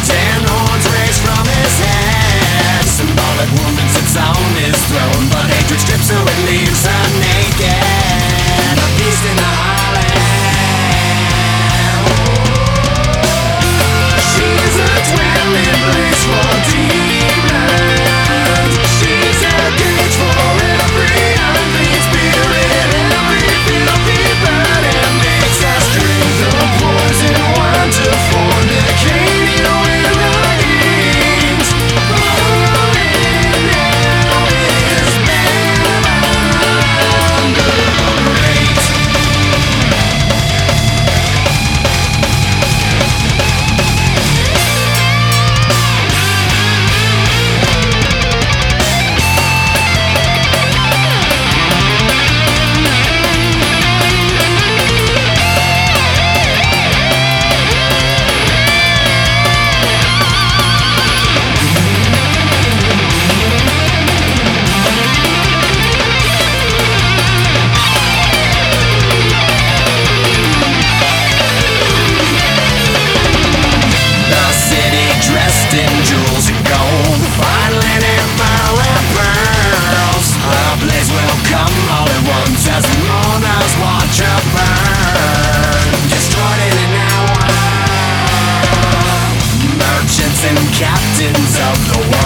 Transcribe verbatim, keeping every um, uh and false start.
Ten horns raised from his head. Symbolic woman sits on his throne, but hatred strips her and leaves her naked. A beast in the heartland. She's a dwelling place for demons. She's a cage for every unclean spirit, every filthy bird, and makes us drink the poison wine to fornicate with the kings. Falling now is Babylon the Great. Dressed in jewels and gold, fine linen, pearl and pearls. The blaze will come all at once as the mourners watch her burn. Destroyed in an hour. Merchants and captains of the world.